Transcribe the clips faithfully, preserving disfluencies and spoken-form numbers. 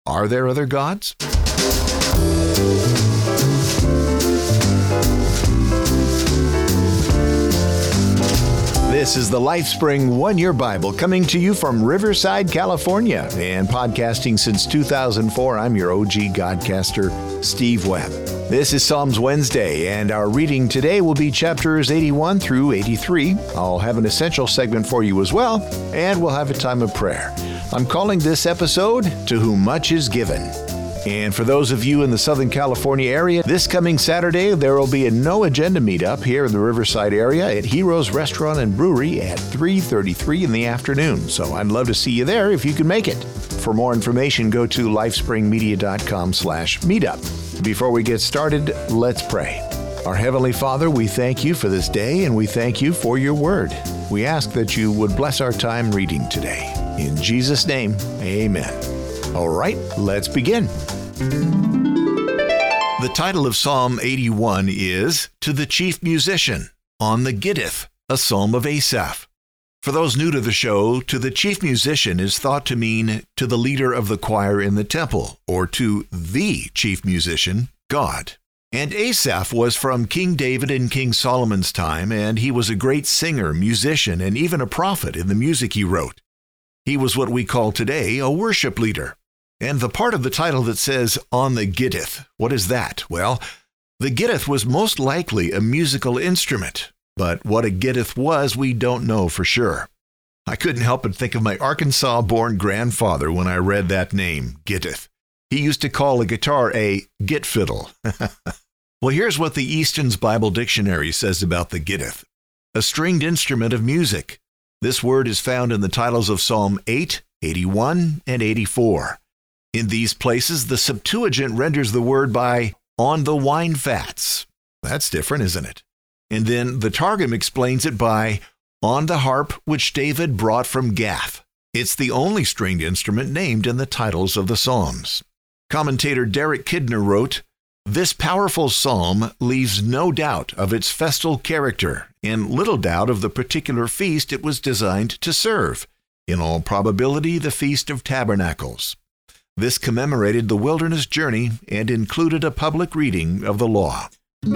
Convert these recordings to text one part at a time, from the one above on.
Are there other gods? This is the LifeSpring One-Year Bible coming to you from Riverside, California, and podcasting since two thousand four. I'm your O G Godcaster, Steve Webb. This is Psalms Wednesday, and our reading today will be chapters eighty-one through eighty-three. I'll have an essential segment for you as well, and we'll have a time of prayer. I'm calling this episode, To Whom Much Is Given. And for those of you in the Southern California area, this coming Saturday, there will be a No Agenda meetup here in the Riverside area at Heroes Restaurant and Brewery at three thirty-three in the afternoon. So I'd love to see you there if you can make it. For more information, go to lifespringmedia.com slash meetup. Before we get started, let's pray. Our Heavenly Father, we thank you for this day, and we thank you for your word. We ask that you would bless our time reading today. In Jesus' name, amen. All right, let's begin. The title of Psalm eighty-one is To the Chief Musician, on the Gittith, a psalm of Asaph. For those new to the show, to the chief musician is thought to mean to the leader of the choir in the temple, or to the chief musician, God. And Asaph was from King David and King Solomon's time, and he was a great singer, musician, and even a prophet in the music he wrote. He was what we call today a worship leader. And the part of the title that says, on the Gittith, what is that? Well, the Gittith was most likely a musical instrument, but what a Gittith was, we don't know for sure. I couldn't help but think of my Arkansas-born grandfather when I read that name, Gittith. He used to call a guitar a git fiddle. Well, here's what the Easton's Bible Dictionary says about the Gittith. A stringed instrument of music. This word is found in the titles of Psalm eight, eighty-one, and eighty-four. In these places, the Septuagint renders the word by on the wine fats. That's different, isn't it? And then the Targum explains it by on the harp which David brought from Gath. It's the only stringed instrument named in the titles of the Psalms. Commentator Derek Kidner wrote, this powerful psalm leaves no doubt of its festal character and little doubt of the particular feast it was designed to serve, in all probability the Feast of Tabernacles. This commemorated the wilderness journey and included a public reading of the law.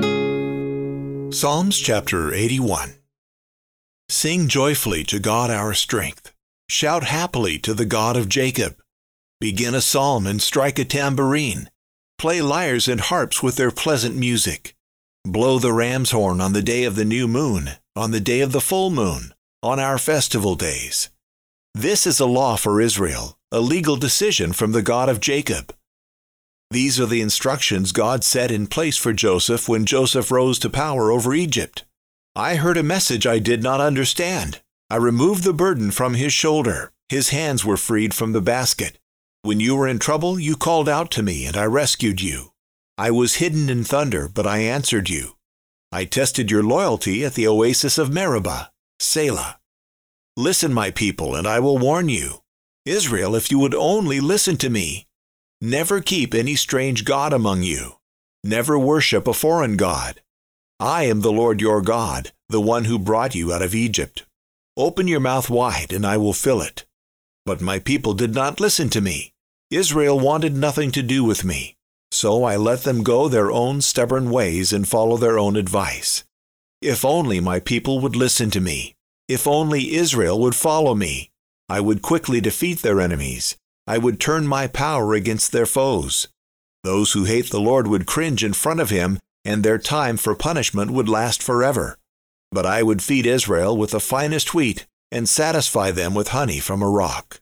Psalms chapter eighty-one. Sing joyfully to God our strength. Shout happily to the God of Jacob. Begin a psalm and strike a tambourine. Play lyres and harps with their pleasant music. Blow the ram's horn on the day of the new moon, on the day of the full moon, on our festival days. This is a law for Israel, a legal decision from the God of Jacob. These are the instructions God set in place for Joseph when Joseph rose to power over Egypt. I heard a message I did not understand. I removed the burden from his shoulder. His hands were freed from the basket. When you were in trouble, you called out to me, and I rescued you. I was hidden in thunder, but I answered you. I tested your loyalty at the oasis of Meribah, Selah. Listen, my people, and I will warn you. Israel, if you would only listen to me. Never keep any strange god among you. Never worship a foreign god. I am the Lord your God, the one who brought you out of Egypt. Open your mouth wide, and I will fill it. But my people did not listen to me. Israel wanted nothing to do with me. So I let them go their own stubborn ways and follow their own advice. If only my people would listen to me. If only Israel would follow me, I would quickly defeat their enemies. I would turn my power against their foes. Those who hate the Lord would cringe in front of him, and their time for punishment would last forever. But I would feed Israel with the finest wheat and satisfy them with honey from a rock.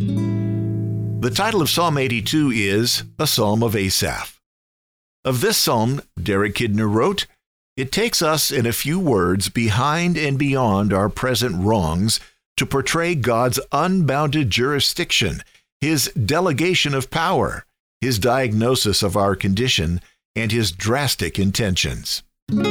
The title of Psalm eighty-two is A Psalm of Asaph. Of this psalm, Derek Kidner wrote, it takes us in a few words behind and beyond our present wrongs to portray God's unbounded jurisdiction, his delegation of power, his diagnosis of our condition, and his drastic intentions.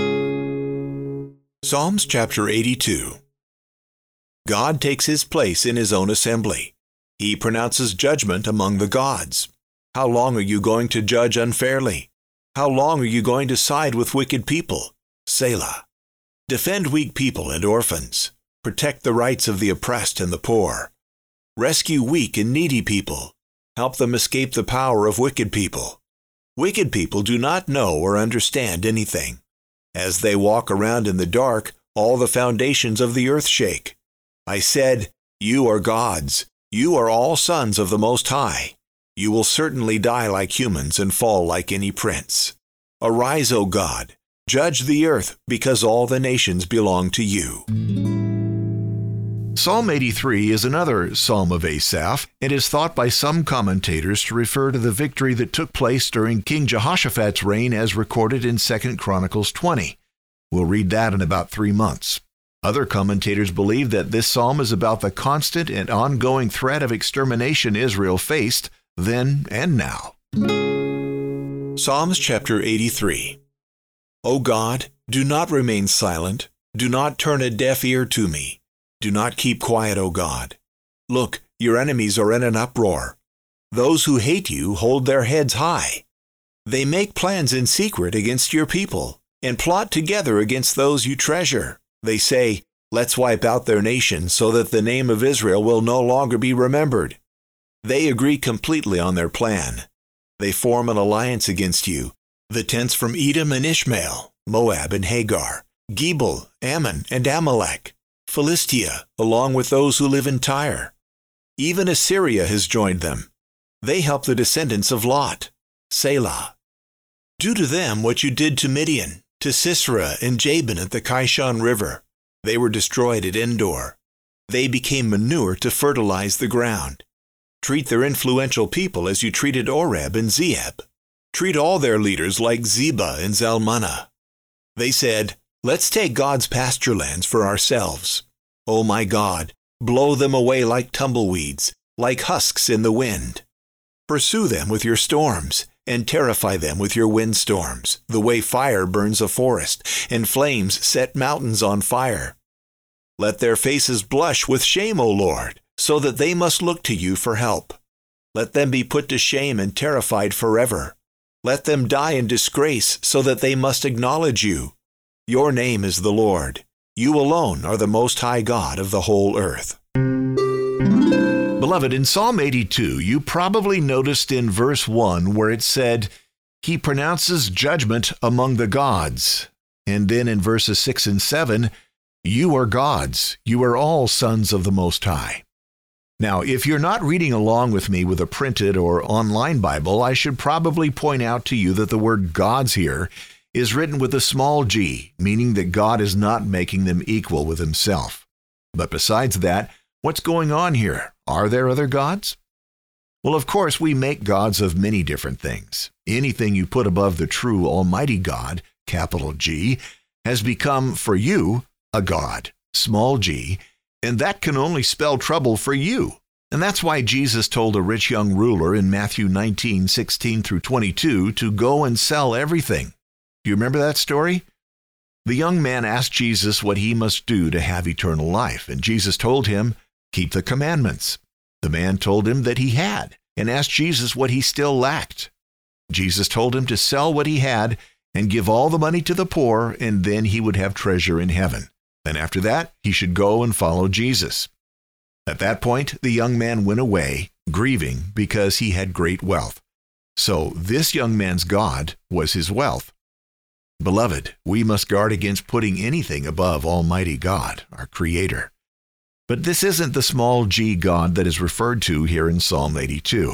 Psalms chapter eighty-two. God takes his place in his own assembly. He pronounces judgment among the gods. How long are you going to judge unfairly? How long are you going to side with wicked people? Selah. Defend weak people and orphans. Protect the rights of the oppressed and the poor. Rescue weak and needy people. Help them escape the power of wicked people. Wicked people do not know or understand anything. As they walk around in the dark, all the foundations of the earth shake. I said, you are gods. You are all sons of the Most High. You will certainly die like humans and fall like any prince. Arise, O God. Judge the earth, because all the nations belong to you. Psalm eighty-three is another psalm of Asaph and is thought by some commentators to refer to the victory that took place during King Jehoshaphat's reign as recorded in Second Chronicles twenty. We'll read that in about three months. Other commentators believe that this psalm is about the constant and ongoing threat of extermination Israel faced then and now. Psalms chapter eighty-three. O God, do not remain silent. Do not turn a deaf ear to me. Do not keep quiet, O God. Look, your enemies are in an uproar. Those who hate you hold their heads high. They make plans in secret against your people and plot together against those you treasure. They say, let's wipe out their nation so that the name of Israel will no longer be remembered. They agree completely on their plan. They form an alliance against you, the tents from Edom and Ishmael, Moab and Hagar, Gebal, Ammon, and Amalek, Philistia, along with those who live in Tyre. Even Assyria has joined them. They help the descendants of Lot. Selah. Do to them what you did to Midian, to Sisera and Jabin at the Kishon River. They were destroyed at Endor. They became manure to fertilize the ground. Treat their influential people as you treated Oreb and Zeeb. Treat all their leaders like Zebah and Zalmunna. They said, let's take God's pasture lands for ourselves. O my God, blow them away like tumbleweeds, like husks in the wind. Pursue them with your storms, and terrify them with your windstorms, the way fire burns a forest, and flames set mountains on fire. Let their faces blush with shame, O Lord, so that they must look to you for help. Let them be put to shame and terrified forever. Let them die in disgrace so that they must acknowledge you. Your name is the Lord. You alone are the Most High God of the whole earth. Beloved, in Psalm eighty-two, you probably noticed in verse one where it said, He pronounces judgment among the gods. And then in verses six and seven, You are gods. You are all sons of the Most High. Now, if you're not reading along with me with a printed or online Bible, I should probably point out to you that the word gods here is written with a small g, meaning that God is not making them equal with himself. But besides that, what's going on here? Are there other gods? Well, of course, we make gods of many different things. Anything you put above the true Almighty God, capital G, has become, for you, a god, small g, and that can only spell trouble for you. And that's why Jesus told a rich young ruler in Matthew nineteen, sixteen through twenty-two to go and sell everything. Do you remember that story? The young man asked Jesus what he must do to have eternal life, and Jesus told him, keep the commandments. The man told him that he had, and asked Jesus what he still lacked. Jesus told him to sell what he had and give all the money to the poor, and then he would have treasure in heaven. And after that, he should go and follow Jesus. At that point, the young man went away, grieving because he had great wealth. So this young man's God was his wealth. Beloved, we must guard against putting anything above Almighty God, our Creator. But this isn't the small g God that is referred to here in Psalm eighty-two.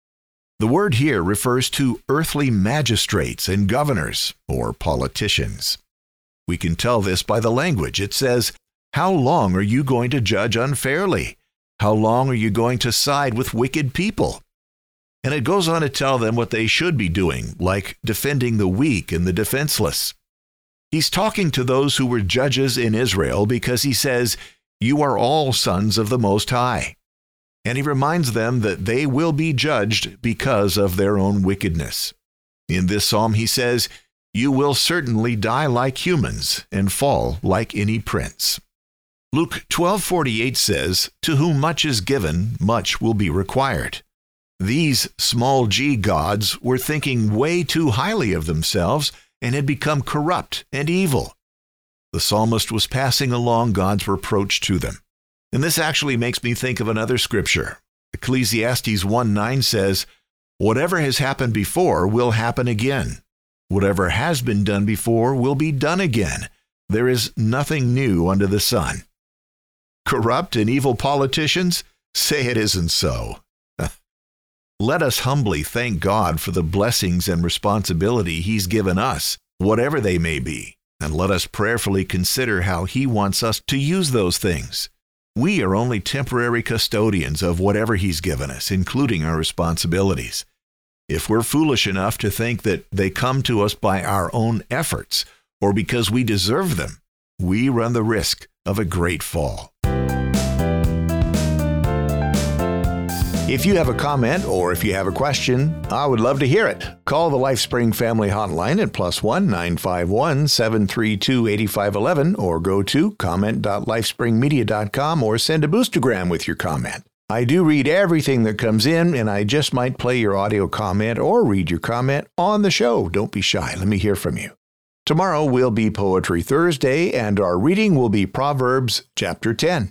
The word here refers to earthly magistrates and governors, or politicians. We can tell this by the language. It says, how long are you going to judge unfairly? How long are you going to side with wicked people? And it goes on to tell them what they should be doing, like defending the weak and the defenseless. He's talking to those who were judges in Israel because he says, you are all sons of the Most High. And he reminds them that they will be judged because of their own wickedness. In this psalm he says, you will certainly die like humans and fall like any prince. Luke twelve forty-eight says, to whom much is given, much will be required. These small g gods were thinking way too highly of themselves and had become corrupt and evil. The psalmist was passing along God's reproach to them. And this actually makes me think of another scripture. Ecclesiastes one nine says, "Whatever has happened before will happen again. Whatever has been done before will be done again. There is nothing new under the sun." Corrupt and evil politicians? Say it isn't so. Let us humbly thank God for the blessings and responsibility He's given us, whatever they may be, and let us prayerfully consider how He wants us to use those things. We are only temporary custodians of whatever He's given us, including our responsibilities. If we're foolish enough to think that they come to us by our own efforts or because we deserve them, we run the risk of a great fall. If you have a comment or if you have a question, I would love to hear it. Call the LifeSpring Family Hotline at plus one nine five one, seven three two, eight five one one or go to comment dot lifespring media dot com or send a boostergram with your comment. I do read everything that comes in, and I just might play your audio comment or read your comment on the show. Don't be shy. Let me hear from you. Tomorrow will be Poetry Thursday, and our reading will be Proverbs chapter ten.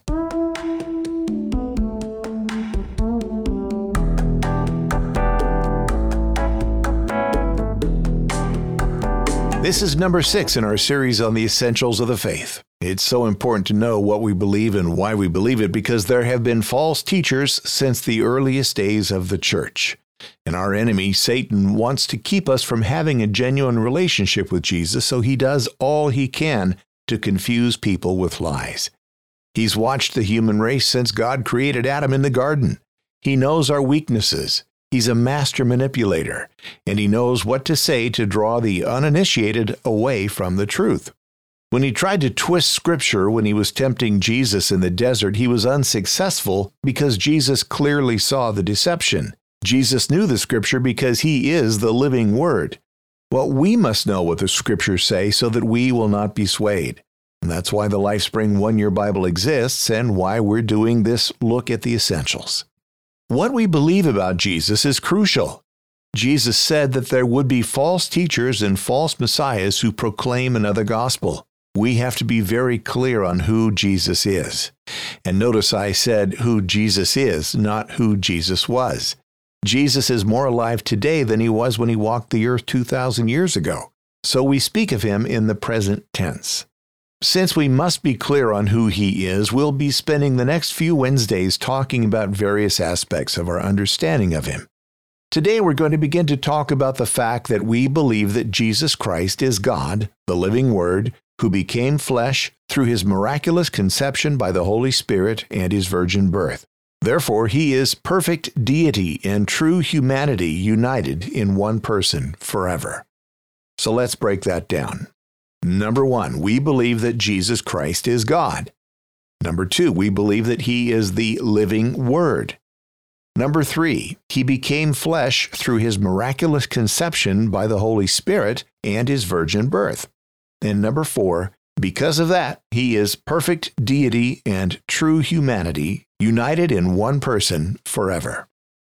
This is number six in our series on the essentials of the faith. It's so important to know what we believe and why we believe it because there have been false teachers since the earliest days of the church. And our enemy, Satan, wants to keep us from having a genuine relationship with Jesus, so he does all he can to confuse people with lies. He's watched the human race since God created Adam in the garden. He knows our weaknesses. He's a master manipulator, and he knows what to say to draw the uninitiated away from the truth. When he tried to twist Scripture when he was tempting Jesus in the desert, he was unsuccessful because Jesus clearly saw the deception. Jesus knew the Scripture because he is the living Word. Well, we must know what the Scriptures say so that we will not be swayed. And that's why the LifeSpring One-Year Bible exists and why we're doing this look at the essentials. What we believe about Jesus is crucial. Jesus said that there would be false teachers and false messiahs who proclaim another gospel. We have to be very clear on who Jesus is. And notice I said who Jesus is, not who Jesus was. Jesus is more alive today than he was when he walked the earth two thousand years ago. So we speak of him in the present tense. Since we must be clear on who he is, we'll be spending the next few Wednesdays talking about various aspects of our understanding of him. Today we're going to begin to talk about the fact that we believe that Jesus Christ is God, the living Word, who became flesh through his miraculous conception by the Holy Spirit and his virgin birth. Therefore, he is perfect deity and true humanity united in one person forever. So let's break that down. Number one, we believe that Jesus Christ is God. Number two, we believe that he is the living Word. Number three, he became flesh through his miraculous conception by the Holy Spirit and his virgin birth. And number four, because of that, he is perfect deity and true humanity united in one person forever.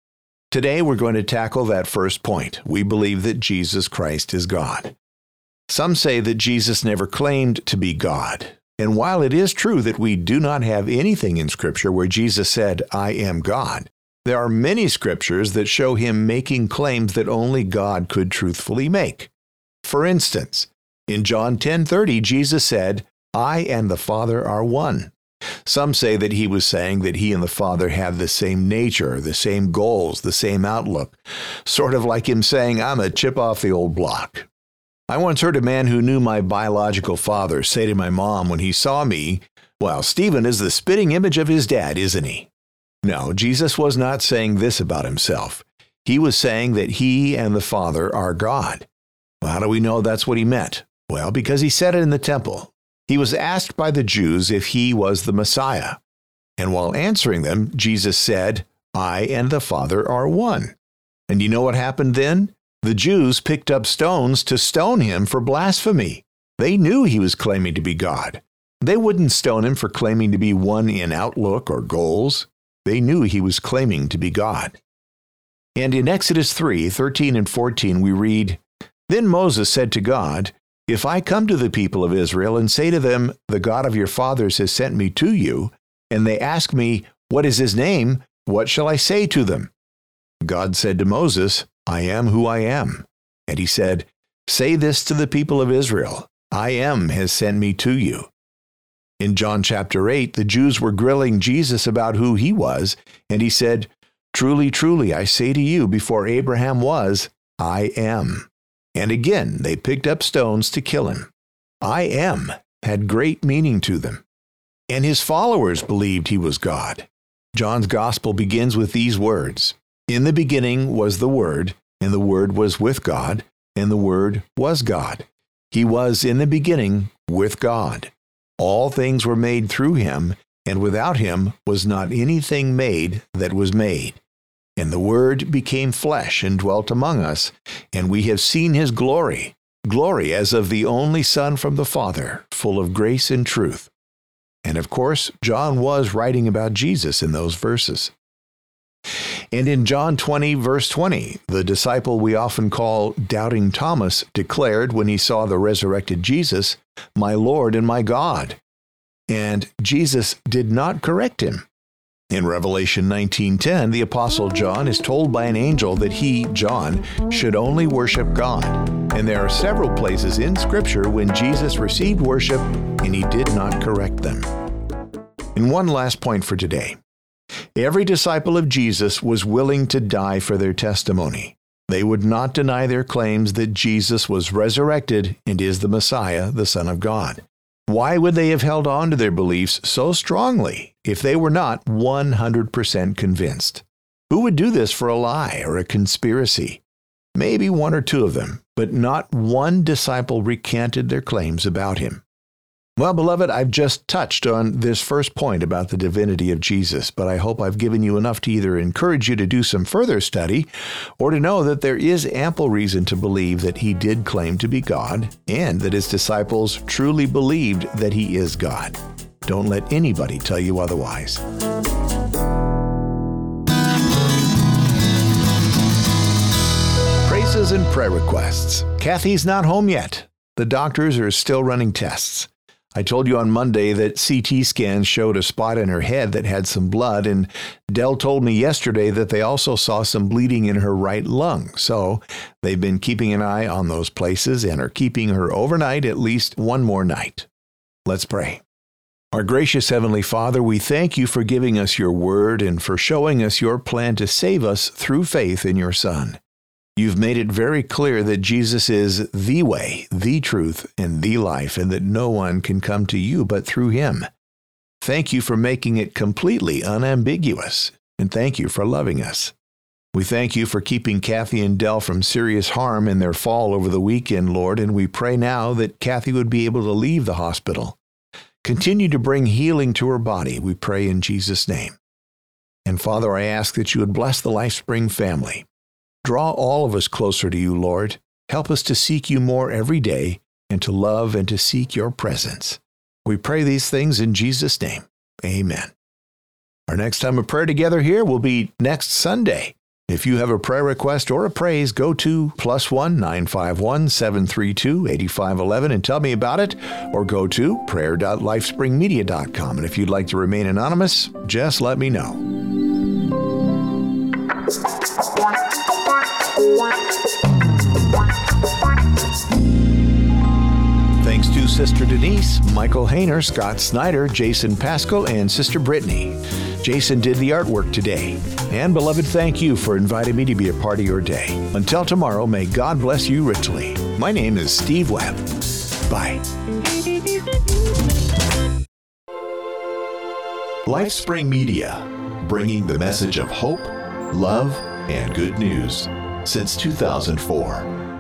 Today, we're going to tackle that first point. We believe that Jesus Christ is God. Some say that Jesus never claimed to be God. And while it is true that we do not have anything in Scripture where Jesus said, "I am God," there are many Scriptures that show him making claims that only God could truthfully make. For instance, in John ten thirty, Jesus said, "I and the Father are one." Some say that he was saying that he and the Father have the same nature, the same goals, the same outlook, sort of like him saying, "I'm a chip off the old block." I once heard a man who knew my biological father say to my mom when he saw me, "Well, Stephen is the spitting image of his dad, isn't he?" No, Jesus was not saying this about himself. He was saying that he and the Father are God. Well, how do we know that's what he meant? Well, because he said it in the temple. He was asked by the Jews if he was the Messiah. And while answering them, Jesus said, "I and the Father are one." And you know what happened then? The Jews picked up stones to stone him for blasphemy. They knew he was claiming to be God. They wouldn't stone him for claiming to be one in outlook or goals. They knew he was claiming to be God. And in Exodus three, thirteen and fourteen, we read, "Then Moses said to God, 'If I come to the people of Israel and say to them, the God of your fathers has sent me to you, and they ask me, what is his name? what shall I say to them? God said to Moses, I am who I am. And he said, say this to the people of Israel, I am has sent me to you. In John chapter eight, the Jews were grilling Jesus about who he was, and he said, truly, truly, I say to you, before Abraham was, I am. And again, they picked up stones to kill him. I am had great meaning to them. And his followers believed he was God. John's gospel begins with these words, in the beginning was the Word, and the Word was with God, and the Word was God. He was in the beginning with God. All things were made through him, and without him was not anything made that was made. And the Word became flesh and dwelt among us, and we have seen his glory, glory as of the only Son from the Father, full of grace and truth. And of course, John was writing about Jesus in those verses. And in John twenty, verse twenty, the disciple we often call Doubting Thomas declared when he saw the resurrected Jesus, my Lord and my God. And Jesus did not correct him. In Revelation nineteen ten, the Apostle John is told by an angel that he, John, should only worship God. And there are several places in Scripture when Jesus received worship and he did not correct them. And one last point for today. Every disciple of Jesus was willing to die for their testimony. They would not deny their claims that Jesus was resurrected and is the Messiah, the Son of God. Why would they have held on to their beliefs so strongly if they were not one hundred percent convinced? Who would do this for a lie or a conspiracy? Maybe one or two of them, but not one disciple recanted their claims about him. Well, beloved, I've just touched on this first point about the divinity of Jesus, but I hope I've given you enough to either encourage you to do some further study or to know that there is ample reason to believe that he did claim to be God and that his disciples truly believed that he is God. Don't let anybody tell you otherwise. Praises and prayer requests. Kathy's not home yet. The doctors are still running tests. I told you on Monday that C T scans showed a spot in her head that had some blood, and Dell told me yesterday that they also saw some bleeding in her right lung. So they've been keeping an eye on those places and are keeping her overnight at least one more night. Let's pray. Our gracious Heavenly Father, we thank you for giving us your word and for showing us your plan to save us through faith in your Son. You've made it very clear that Jesus is the way, the truth, and the life, and that no one can come to you but through him. Thank you for making it completely unambiguous, and thank you for loving us. We thank you for keeping Kathy and Dell from serious harm in their fall over the weekend, Lord, and we pray now that Kathy would be able to leave the hospital. Continue to bring healing to her body, we pray in Jesus' name. And Father, I ask that you would bless the LifeSpring family. Draw all of us closer to you, Lord. Help us to seek you more every day and to love and to seek your presence. We pray these things in Jesus' name. Amen. Our next time of prayer together here will be next Sunday. If you have a prayer request or a praise, go to plus one nine five one seven three two eight five one one and tell me about it, or go to prayer dot lifespring media dot com. And if you'd like to remain anonymous, just let me know. Thanks to Sister Denise, Michael Hayner, Scott Snyder, Jason Pascal, and Sister Brittany. Jason did the artwork today. And beloved, thank you for inviting me to be a part of your day. Until tomorrow, may God bless you richly. My name is Steve Webb. Bye. LifeSpring Media, bringing the message of hope, love, and good news since two thousand four.